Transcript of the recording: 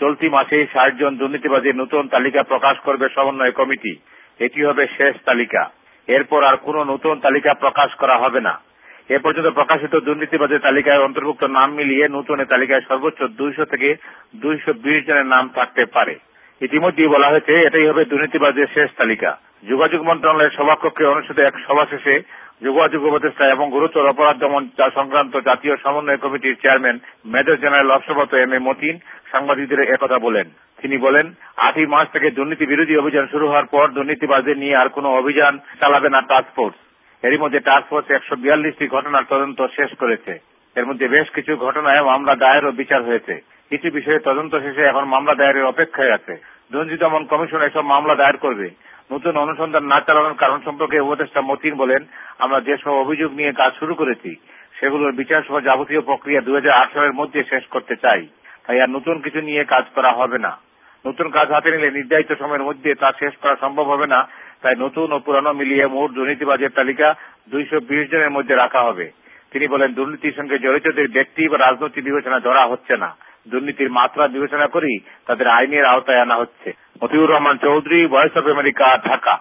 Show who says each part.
Speaker 1: চলতি মাসেই ৬০ জন দুর্নীতিবাজের নতুন তালিকা প্রকাশ করবে সমন্বয় কমিটি। এটি হবে শেষ তালিকা। এরপর আর কোন নতুন তালিকা প্রকাশ করা হবে না। এ পর্যন্ত প্রকাশিত দুর্নীতিবাজের তালিকায় অন্তর্ভুক্ত নাম মিলিয়ে নতুন এ তালিকায় সর্বোচ্চ ২০০ থেকে ২২০ জনের নাম থাকতে পারে। ইতিমধ্যেই বলা হয়েছে এটাই হবে দুর্নীতিবাজের শেষ তালিকা। যোগাযোগ মন্ত্রণালয়ের সভাকক্ষে অনুষ্ঠিত এক সভা শেষে যোগাযোগ উপদেষ্টা এবং গুরুতর অপরাধ দমন সংক্রান্ত জাতীয় সমন্বয় কমিটির চেয়ারম্যান মেজর জেনারেল অবসরপ্রাপ্ত এম এ মতিন সাংবাদিকদের একথা বলেন। তিনি বলেন, ৮ই মার্চ থেকে দুর্নীতি বিরোধী অভিযান শুরু হওয়ার পর দুর্নীতিবাজদের নিয়ে আর কোন অভিযান চালাবে না টাস্কফোর্স। এরই মধ্যে টাস্কফোর্স ১৪২টি ঘটনার তদন্ত শেষ করেছে। এর মধ্যে বেশ কিছু ঘটনায় মামলা দায়ের ও বিচার হয়েছে। কিছু বিষয়ে তদন্ত শেষে এখন মামলা দায়েরের অপেক্ষায় আছে। দুর্নীতি দমন কমিশন এসব মামলা দায়ের করবে। নতুন অনুসন্ধান না চালানোর কারণ সম্পর্কে উপদেষ্টা মতিন বলেন, আমরা যেসব অভিযোগ নিয়ে কাজ শুরু করেছি সেগুলোর বিচার সহ যাবতীয় প্রক্রিয়া ২০০৮ সালের মধ্যে শেষ করতে চাই। তাই আর নতুন কিছু নিয়ে কাজ করা হবে না। নতুন কাজ হাতে নিলে নির্ধারিত সময়ের মধ্যে তা শেষ করা সম্ভব হবে না। তাই নতুন ও পুরানো মিলিয়ে মোট দুর্নীতিবাজের তালিকা ২২০ জনের মধ্যে রাখা হবে। তিনি বলেন, দুর্নীতির সঙ্গে জড়িতদের ব্যক্তি বা রাজনৈতিক বিবেচনা ধরা হচ্ছে না। দুর্নীতির মাত্রা বিবেচনা করেই তাদের আইনের আওতায় আনা হচ্ছে। Matiur Rahman Chowdhury, voice of America, Dhaka.